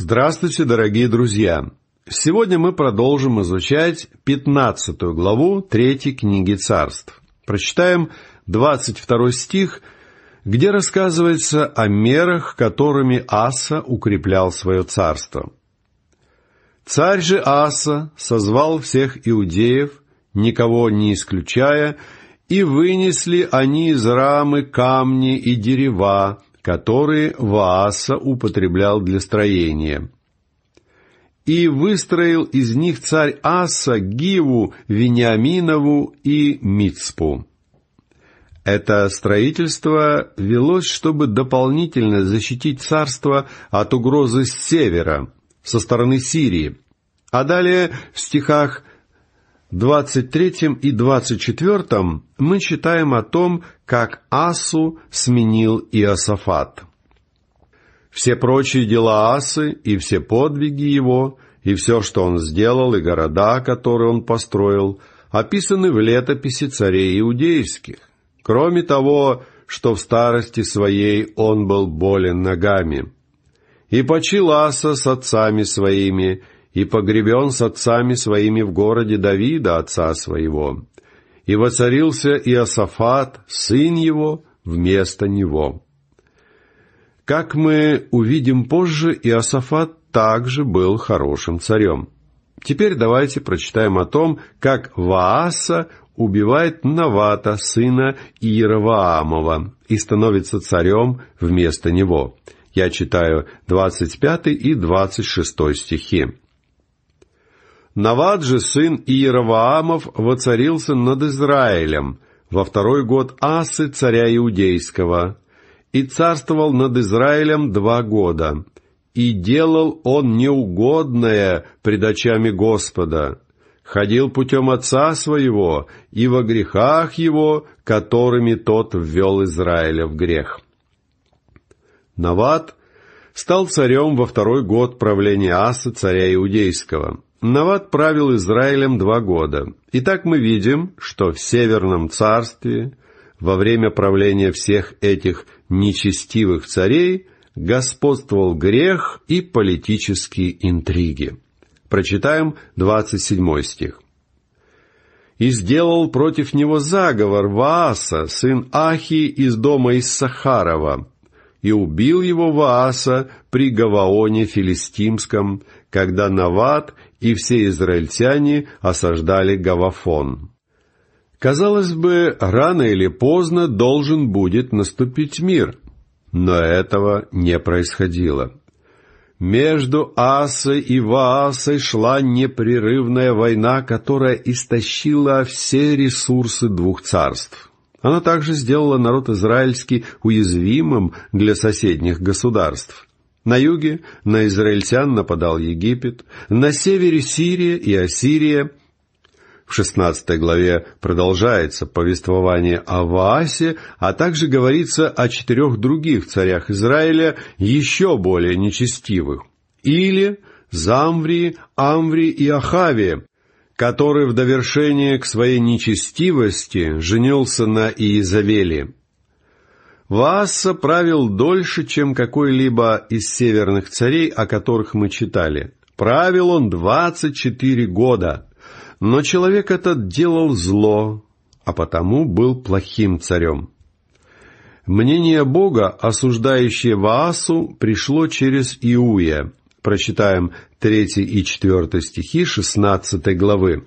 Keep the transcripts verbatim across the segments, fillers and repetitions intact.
Здравствуйте, дорогие друзья! Сегодня мы продолжим изучать пятнадцатую главу третьей книги Царств. Прочитаем двадцать второй стих, где рассказывается о мерах, которыми Аса укреплял свое царство. «Царь же Аса созвал всех иудеев, никого не исключая, и вынесли они из Рамы камни и дерева, которые Вааса употреблял для строения. И выстроил из них царь Аса Гиву, Вениаминову и Мицпу». Это строительство велось, чтобы дополнительно защитить царство от угрозы с севера, со стороны Сирии. А далее в стихах двадцать третьем и двадцать четвертом мы читаем о том, как Асу сменил Иосафат. Все прочие дела Асы и все подвиги его, и все, что он сделал, и города, которые он построил, описаны в летописи царей иудейских. Кроме того, что в старости своей он был болен ногами. И почил Аса с отцами своими, и погребен с отцами своими в городе Давида, отца своего. И воцарился Иосафат, сын его, вместо него. Как мы увидим позже, Иосафат также был хорошим царем. Теперь давайте прочитаем о том, как Вааса убивает Навата, сына Иеровоамова, и становится царем вместо него. Я читаю двадцать пятый и двадцать шестой стихи. «Нават же, сын Иеровоамов, воцарился над Израилем во второй год Асы, царя Иудейского, и царствовал над Израилем два года, и делал он неугодное пред очами Господа, ходил путем отца своего и во грехах его, которыми тот ввел Израиля в грех». Нават стал царем во второй год правления Асы, царя Иудейского. Нават правил Израилем два года. Итак, мы видим, что в Северном царстве во время правления всех этих нечестивых царей господствовал грех и политические интриги. Прочитаем двадцать седьмой стих. «И сделал против него заговор Вааса, сын Ахии из дома Иссахарова, и убил его Вааса при Гаваоне Филистимском, когда Нават и все израильтяне осаждали Гавафон». Казалось бы, рано или поздно должен будет наступить мир, но этого не происходило. Между Асой и Ваасой шла непрерывная война, которая истощила все ресурсы двух царств. Она также сделала народ израильский уязвимым для соседних государств. На юге на израильтян нападал Египет, на севере Сирия и Ассирия. В шестнадцатой главе продолжается повествование о Ваасе, а также говорится о четырех других царях Израиля, еще более нечестивых: Иле, Замврии, Амврии и Ахаве, который в довершение к своей нечестивости женился на Иезавели. Вааса правил дольше, чем какой-либо из северных царей, о которых мы читали. Правил он двадцать четыре года, но человек этот делал зло, а потому был плохим царем. Мнение Бога, осуждающее Ваасу, пришло через Иуя. Прочитаем третий и четвертый стихи шестнадцатой главы.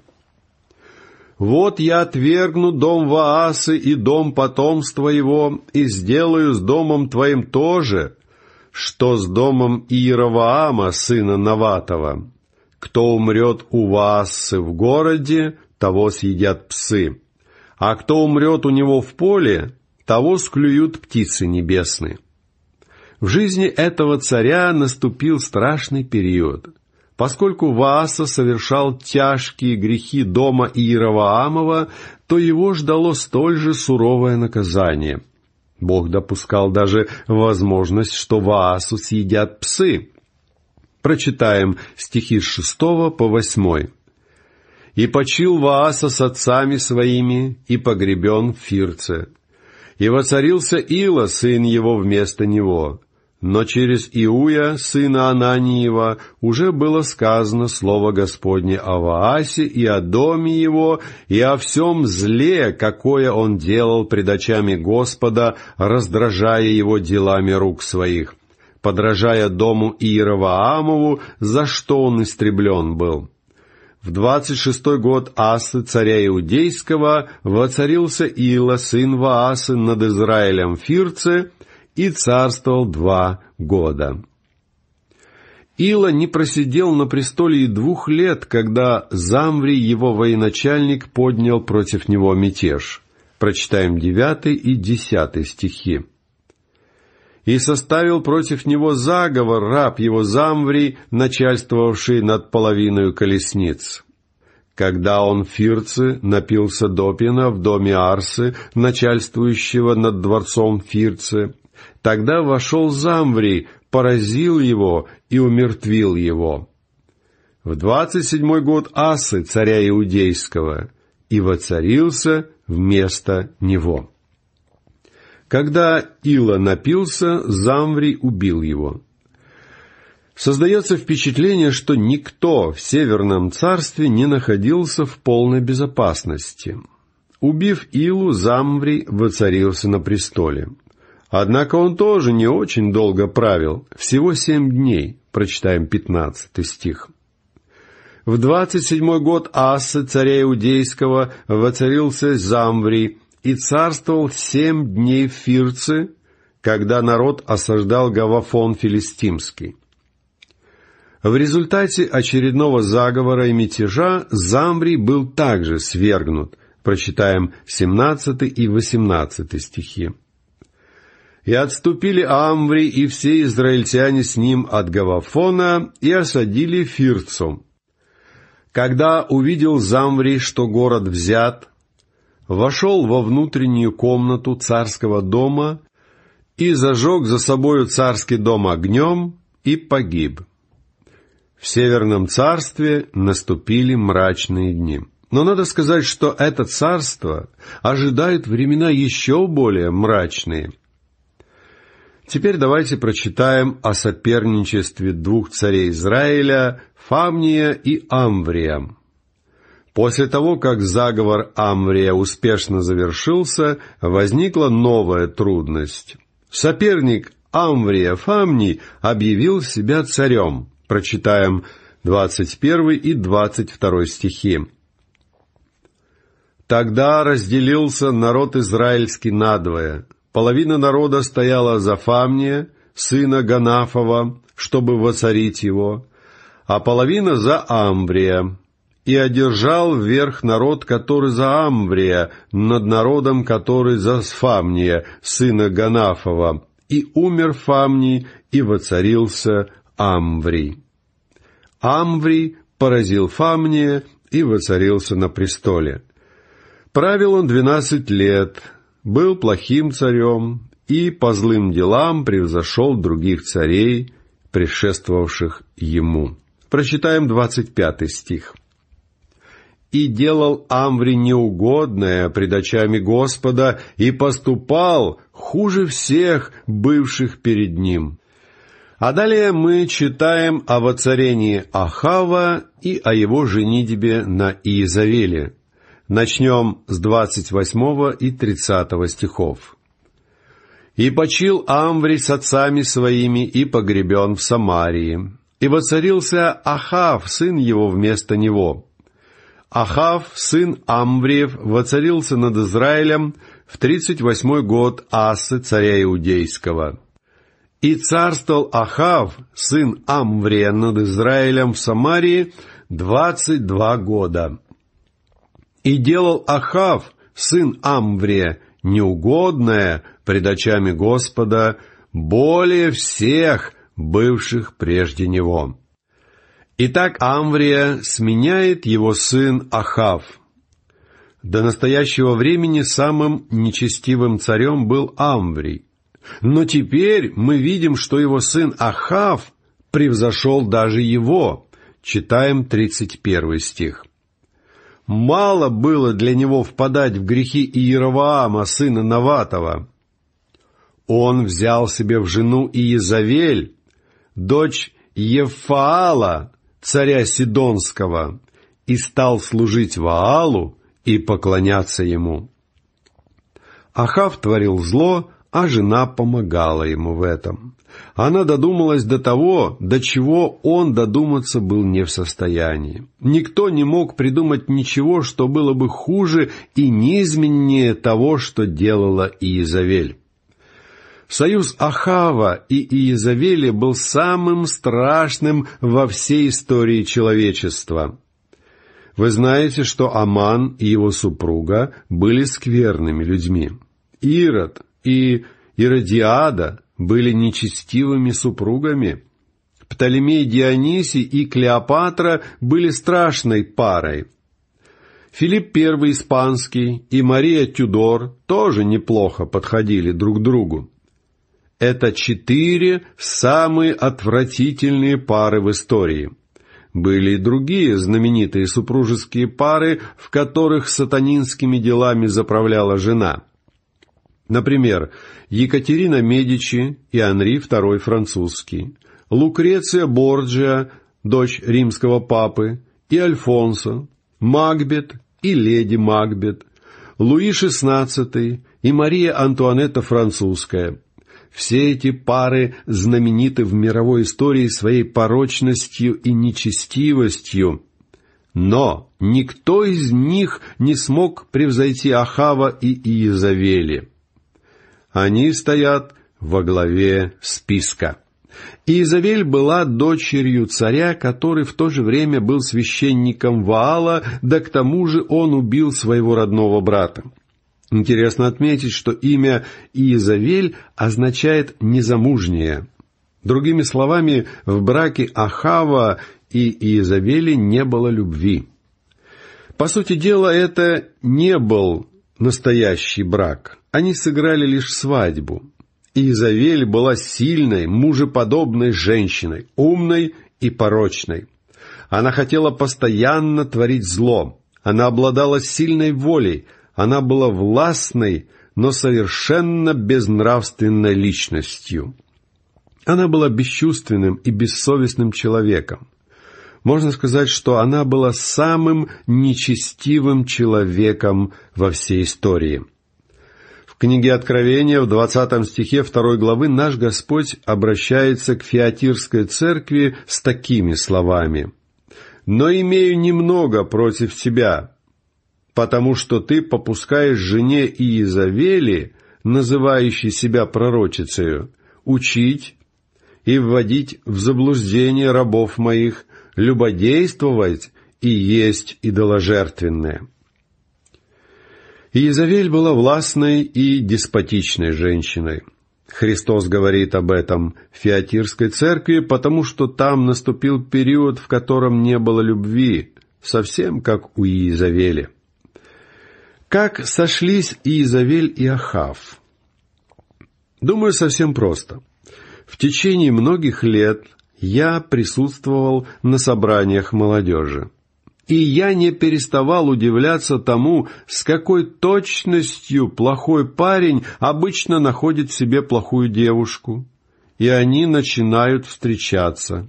«Вот я отвергну дом Ваасы и дом потомства его, и сделаю с домом твоим то же, что с домом Иеровоама, сына Наватова. Кто умрет у Ваасы в городе, того съедят псы, а кто умрет у него в поле, того склюют птицы небесные». В жизни этого царя наступил страшный период. Поскольку Вааса совершал тяжкие грехи дома Иеровоамова, то его ждало столь же суровое наказание. Бог допускал даже возможность, что Ваасу съедят псы. Прочитаем стихи с шестого по восьмой. «И почил Вааса с отцами своими, и погребен в Фирце. И воцарился Ила, сын его, вместо него. Но через Иуя, сына Ананиева, уже было сказано слово Господне о Ваасе и о доме его, и о всем зле, какое он делал пред очами Господа, раздражая его делами рук своих, подражая дому Иеровоамову, за что он истреблен был. В двадцать шестой год Асы, царя Иудейского, воцарился Ила, сын Ваасы, над Израилем в Фирце, и царствовал два года. Ила не просидел на престоле и двух лет, когда Замври, его военачальник, поднял против него мятеж. Прочитаем девятый и десятый стихи. «И составил против него заговор раб его Замври, начальствовавший над половиной колесниц. Когда он в Фирце напился допьяна в доме Арсы, начальствующего над дворцом Фирце, тогда вошел Замври, поразил его и умертвил его. В двадцать седьмой год Асы, царя Иудейского, и воцарился вместо него. Когда Ила напился, Замври убил его». Создается впечатление, что никто в Северном царстве не находился в полной безопасности. Убив Илу, Замври воцарился на престоле. Однако он тоже не очень долго правил, всего семь дней, прочитаем пятнадцатый стих. В двадцать седьмой год Асы, царя Иудейского, воцарился Замври и царствовал семь дней в Фирце, когда народ осаждал Гавафон филистимский. В результате очередного заговора и мятежа Замври был также свергнут, прочитаем семнадцатый и восемнадцатый стихи. «И отступили Амври и все израильтяне с ним от Гавафона и осадили Фирцу. Когда увидел Замври, что город взят, вошел во внутреннюю комнату царского дома и зажег за собою царский дом огнем и погиб». В Северном царстве наступили мрачные дни. Но надо сказать, что это царство ожидает времена еще более мрачные. Теперь давайте прочитаем о соперничестве двух царей Израиля, Фамния и Амврия. После того, как заговор Амврия успешно завершился, возникла новая трудность. Соперник Амврия, Фамний, объявил себя царем. Прочитаем двадцать первый и двадцать второй стихи. «Тогда разделился народ израильский надвое. Половина народа стояла за Фамния, сына Ганафова, чтобы воцарить его, а половина за Амврия. И одержал вверх народ, который за Амврия, над народом, который за Фамния, сына Ганафова. И умер Фамний, и воцарился Амврий. Амврий поразил Фамния и воцарился на престоле. Правил он двенадцать лет, был плохим царем и по злым делам превзошел других царей, предшествовавших ему». Прочитаем двадцать пятый стих. «И делал Амврий неугодное пред очами Господа, и поступал хуже всех бывших перед ним». А далее мы читаем о воцарении Ахава и о его женитьбе на Иезавеле. Начнем с двадцать восьмого и тридцатого стихов. «И почил Амврий с отцами своими, и погребен в Самарии. И воцарился Ахав, сын его, вместо него. Ахав, сын Амвриев, воцарился над Израилем в тридцать восьмой год Асы, царя Иудейского. И царствовал Ахав, сын Амврия, над Израилем в Самарии двадцать два года. И делал Ахав, сын Амврия, неугодное пред очами Господа более всех бывших прежде него. Итак, Амврия сменяет его сын Ахав. До настоящего времени самым нечестивым царем был Амврий. Но теперь мы видим, что его сын Ахав превзошел даже его. Читаем тридцать первый стих. «Мало было для него впадать в грехи Иеровоама, сына Наватова. Он взял себе в жену Иезавель, дочь Евфаала, царя Сидонского, и стал служить Ваалу и поклоняться ему. Ахав творил зло, а жена помогала ему в этом. Она додумалась до того, до чего он додуматься был не в состоянии. Никто не мог придумать ничего, что было бы хуже и низменнее того, что делала Иезавель. Союз Ахава и Иезавели был самым страшным во всей истории человечества. Вы знаете, что Аман и его супруга были скверными людьми. Ирод и Иродиада были нечестивыми супругами. Птолемей Дионисий и Клеопатра были страшной парой. Филипп I Испанский и Мария Тюдор тоже неплохо подходили друг другу. Это четыре самые отвратительные пары в истории. Были и другие знаменитые супружеские пары, в которых сатанинскими делами заправляла жена. Например, Екатерина Медичи и Анри второй Французский, Лукреция Борджиа, дочь римского папы, и Альфонсо, Макбет и леди Макбет, Луи шестнадцатый и Мария Антуанетта Французская. Все эти пары знамениты в мировой истории своей порочностью и нечестивостью. Но никто из них не смог превзойти Ахава и Иезавели. Они стоят во главе списка. Иезавель была дочерью царя, который в то же время был священником Ваала, да к тому же он убил своего родного брата. Интересно отметить, что имя Иезавель означает «незамужняя». Другими словами, в браке Ахава и Иезавели не было любви. По сути дела, это не был настоящий брак. Они сыграли лишь свадьбу. Иезавель была сильной, мужеподобной женщиной, умной и порочной. Она хотела постоянно творить зло. Она обладала сильной волей. Она была властной, но совершенно безнравственной личностью. Она была бесчувственным и бессовестным человеком. Можно сказать, что она была самым нечестивым человеком во всей истории. В книге Откровения в двадцатом стихе второй главы наш Господь обращается к Фиатирской церкви с такими словами: «Но имею немного против тебя, потому что ты попускаешь жене Иезавели, называющей себя пророчицею, учить и вводить в заблуждение рабов моих, любодействовать и есть идоложертвенное». Иезавель была властной и деспотичной женщиной. Христос говорит об этом в Фиатирской церкви, потому что там наступил период, в котором не было любви, совсем как у Иезавели. Как сошлись Иезавель и Ахав? Думаю, совсем просто. В течение многих лет я присутствовал на собраниях молодежи. И я не переставал удивляться тому, с какой точностью плохой парень обычно находит в себе плохую девушку, и они начинают встречаться.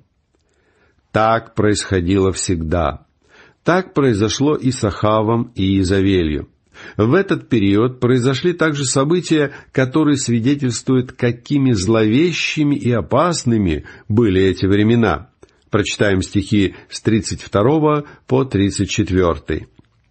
Так происходило всегда. Так произошло и с Ахавом и Иезавелью. В этот период произошли также события, которые свидетельствуют, какими зловещими и опасными были эти времена. Прочитаем стихи с тридцать второго по тридцать четвёртый.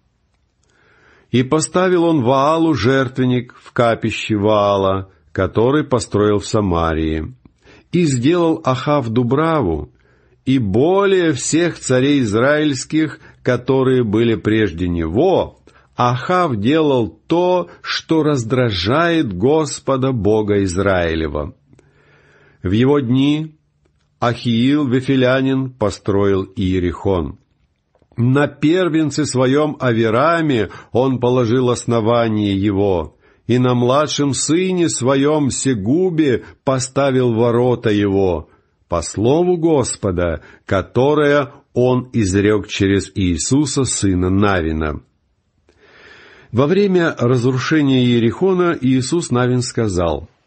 «И поставил он Ваалу жертвенник в капище Ваала, который построил в Самарии. И сделал Ахав дубраву, и более всех царей израильских, которые были прежде него, Ахав делал то, что раздражает Господа Бога Израилева. В его дни Ахиил Вифилянин построил Иерихон. На первенце своем Авираме он положил основание его, и на младшем сыне своем Сегубе поставил ворота его, по слову Господа, которое он изрек через Иисуса, сына Навина». Во время разрушения Иерихона Иисус Навин сказал: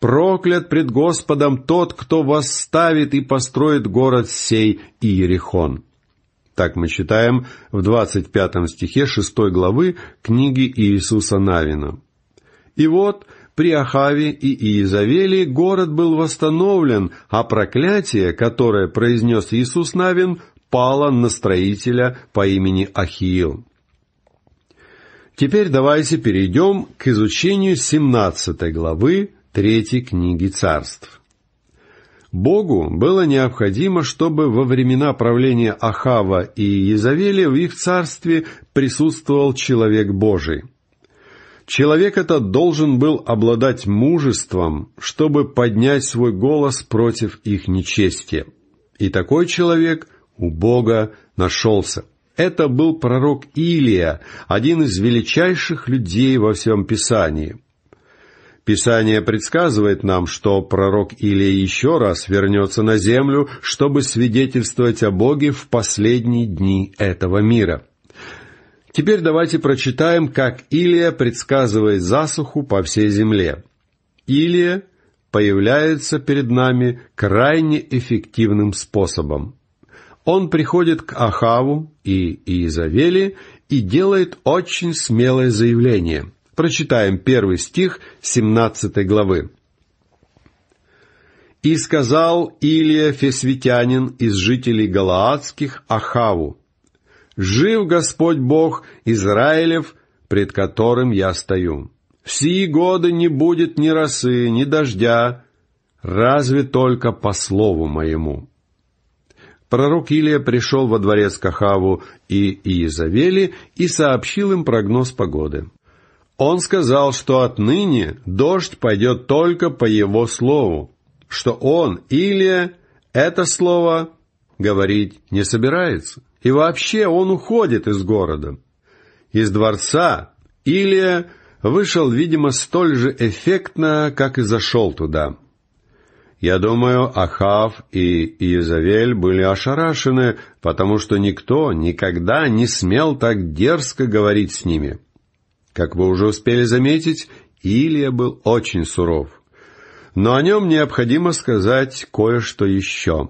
Проклят пред Господом тот, кто восставит и построит город сей Иерихон». Так мы читаем в двадцать пятом стихе шестой главы книги Иисуса Навина. И вот при Ахаве и Иезавеле город был восстановлен, а проклятие, которое произнес Иисус Навин, пало на строителя по имени Ахиил. Теперь давайте перейдем к изучению семнадцатой главы третьей книги Царств. Богу было необходимо, чтобы во времена правления Ахава и Иезавели в их царстве присутствовал человек Божий. Человек этот должен был обладать мужеством, чтобы поднять свой голос против их нечестия. И такой человек у Бога нашелся. Это был пророк Илия, один из величайших людей во всем Писании. Писание предсказывает нам, что пророк Илия еще раз вернется на землю, чтобы свидетельствовать о Боге в последние дни этого мира. Теперь давайте прочитаем, как Илия предсказывает засуху по всей земле. Илия появляется перед нами крайне эффективным способом. Он приходит к Ахаву и Иезавели и делает очень смелое заявление. Прочитаем первый стих семнадцатой главы. «И сказал Илия Фесвитянин из жителей Галаадских Ахаву: жив Господь Бог Израилев, пред которым я стою. В сии годы не будет ни росы, ни дождя, разве только по слову моему». Пророк Илия пришел во дворец к Ахаву и Иезавели и сообщил им прогноз погоды. Он сказал, что отныне дождь пойдет только по его слову, что он, Илия, это слово говорить не собирается, и вообще он уходит из города. Из дворца Илия вышел, видимо, столь же эффектно, как и зашел туда. Я думаю, Ахав и Иезавель были ошарашены, потому что никто никогда не смел так дерзко говорить с ними. Как вы уже успели заметить, Илия был очень суров. Но о нем необходимо сказать кое-что еще.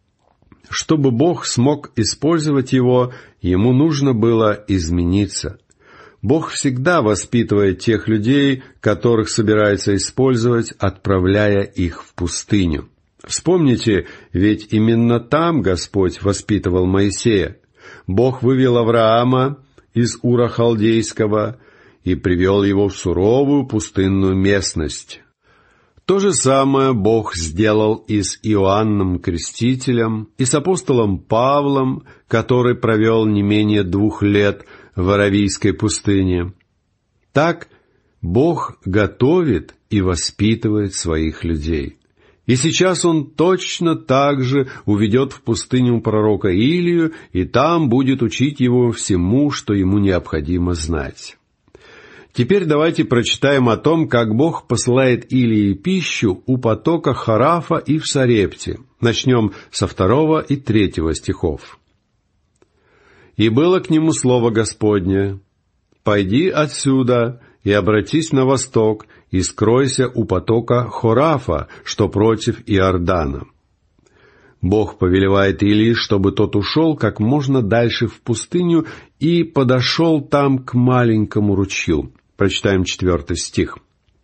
Чтобы Бог смог использовать его, ему нужно было измениться. Бог всегда воспитывает тех людей, которых собирается использовать, отправляя их в пустыню. Вспомните, ведь именно там Господь воспитывал Моисея. Бог вывел Авраама из Ура Халдейского и привел его в суровую пустынную местность. То же самое Бог сделал и с Иоанном Крестителем, и с апостолом Павлом, который провел не менее двух лет в Аравийской пустыне. Так Бог готовит и воспитывает своих людей. И сейчас Он точно так же уведет в пустыню пророка Илию, и там будет учить его всему, что ему необходимо знать. Теперь давайте прочитаем о том, как Бог посылает Илии пищу у потока Харафа и в Сарепте. Начнем со второго и третьего стихов. «И было к нему слово Господне: пойди отсюда и обратись на восток, и скройся у потока Хорафа, что против Иордана». Бог повелевает Илии, чтобы тот ушел как можно дальше в пустыню и подошел там к маленькому ручью. Прочитаем четвертый стих.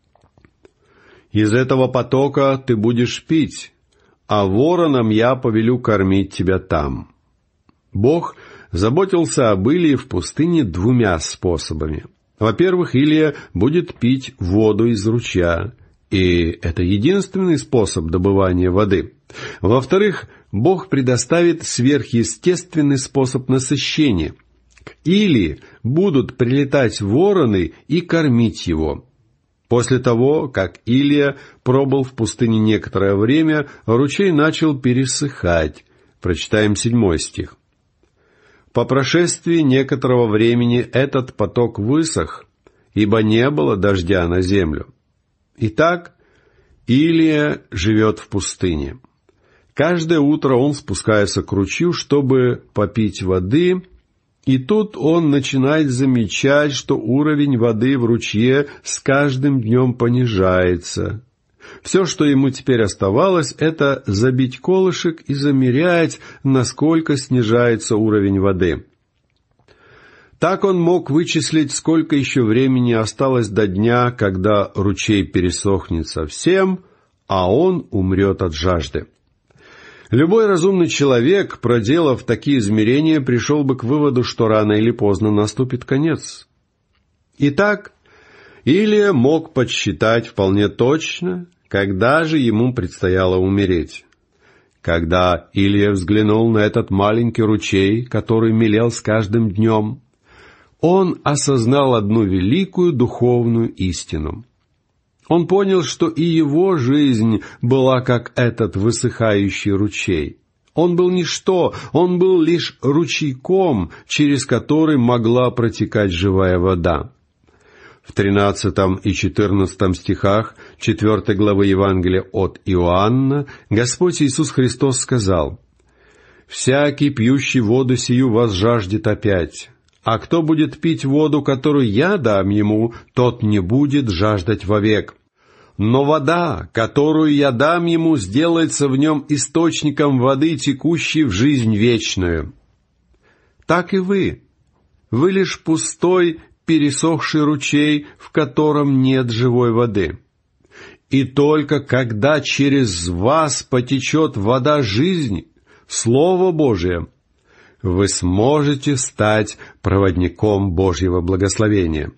«Из этого потока ты будешь пить, а воронам я повелю кормить тебя там». Бог заботился об Илии в пустыне двумя способами. Во-первых, Илия будет пить воду из ручья, и это единственный способ добывания воды. Во-вторых, Бог предоставит сверхъестественный способ насыщения. К Илии будут прилетать вороны и кормить его. После того, как Илия пробыл в пустыне некоторое время, ручей начал пересыхать. Прочитаем седьмой стих. «По прошествии некоторого времени этот поток высох, ибо не было дождя на землю. Итак, Илия живет в пустыне. Каждое утро он спускается к ручью, чтобы попить воды, и тут он начинает замечать, что уровень воды в ручье с каждым днем понижается. Все, что ему теперь оставалось, это забить колышек и замерять, насколько снижается уровень воды. Так он мог вычислить, сколько еще времени осталось до дня, когда ручей пересохнет совсем, а он умрет от жажды. Любой разумный человек, проделав такие измерения, пришел бы к выводу, что рано или поздно наступит конец. Итак, Илия мог подсчитать вполне точно, когда же ему предстояло умереть. Когда Илия взглянул на этот маленький ручей, который мелел с каждым днем, он осознал одну великую духовную истину. Он понял, что и его жизнь была как этот высыхающий ручей. Он был ничто, он был лишь ручейком, через который могла протекать живая вода. В тринадцатом и четырнадцатом стихах четвёртой главы Евангелия от Иоанна Господь Иисус Христос сказал: «Всякий, пьющий воду сию, возжаждет опять. А кто будет пить воду, которую я дам ему, тот не будет жаждать вовек. Но вода, которую я дам ему, сделается в нем источником воды, текущей в жизнь вечную». Так и вы. Вы лишь пустой, пересохший ручей, в котором нет живой воды. И только когда через вас потечет вода жизни, Слово Божие, вы сможете стать проводником Божьего благословения.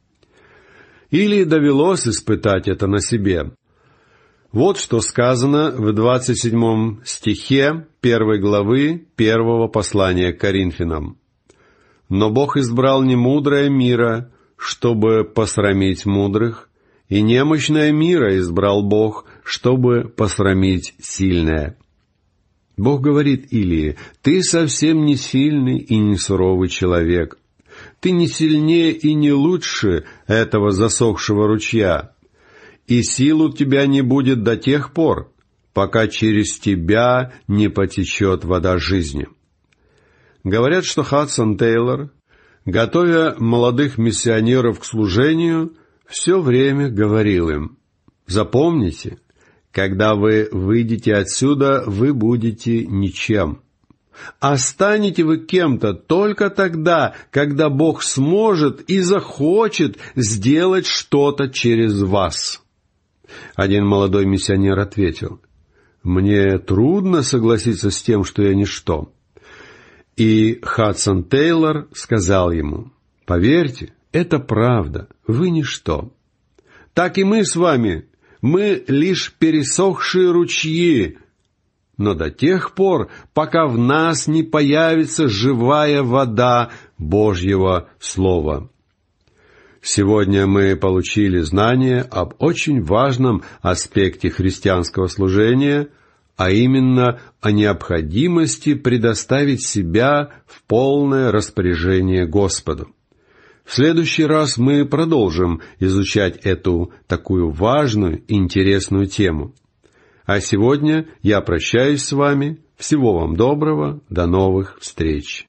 Илии довелось испытать это на себе. Вот что сказано в двадцать седьмом стихе первой главы первого послания к Коринфянам. «Но Бог избрал немудрое мира, чтобы посрамить мудрых, и немощное мира избрал Бог, чтобы посрамить сильное». Бог говорит Илии: «Ты совсем не сильный и не суровый человек. Ты не сильнее и не лучше этого засохшего ручья, и сил у тебя не будет до тех пор, пока через тебя не потечет вода жизни». Говорят, что Хадсон Тейлор, готовя молодых миссионеров к служению, все время говорил им: «Запомните, когда вы выйдете отсюда, вы будете ничем. А станете вы кем-то только тогда, когда Бог сможет и захочет сделать что-то через вас». Один молодой миссионер ответил: «Мне трудно согласиться с тем, что я ничто». И Хадсон Тейлор сказал ему: «Поверьте, это правда, вы ничто. Так и мы с вами, мы лишь пересохшие ручьи, но до тех пор, пока в нас не появится живая вода Божьего Слова». Сегодня мы получили знание об очень важном аспекте христианского служения, а именно о необходимости предоставить себя в полное распоряжение Господу. В следующий раз мы продолжим изучать эту такую важную и интересную тему. А сегодня я прощаюсь с вами. Всего вам доброго. До новых встреч.